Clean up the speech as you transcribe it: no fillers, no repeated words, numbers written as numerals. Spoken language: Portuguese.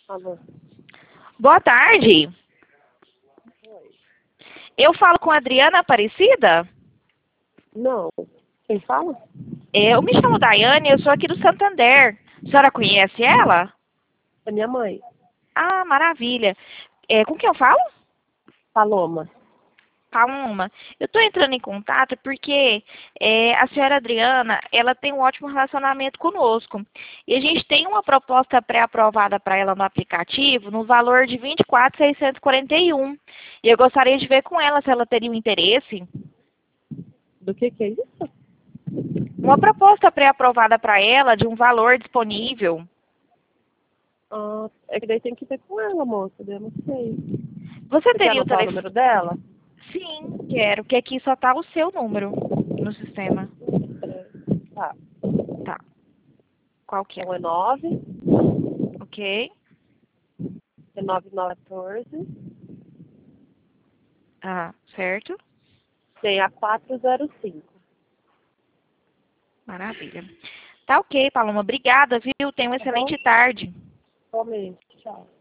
Alô. Boa tarde. Eu falo com a Adriana Aparecida? Não. Quem fala? Eu me chamo Daiane, eu sou aqui do Santander. A senhora conhece ela? É minha mãe. Ah, maravilha. Com quem eu falo? Paloma. Paloma. Eu estou entrando em contato porque a senhora Adriana, ela tem um ótimo relacionamento conosco. E a gente tem uma proposta pré-aprovada para ela no aplicativo no valor de R$ 24.641. E eu gostaria de ver com ela se ela teria um interesse. Do que é isso? Uma proposta pré-aprovada para ela de um valor disponível. Ah, é que daí tem que ver com ela, moça. Eu não sei. Você Você quer teria o anotar o telefone? número dela? Sim, quero, que aqui só tá o seu número no sistema. Tá. Tá. Qual que é? Então é 9, Ok. é 9914, Ah, certo. tem a 405. Maravilha. Tá ok, Paloma. Obrigada, viu? Tenha uma Tá bom? excelente tarde. Somente. Tchau.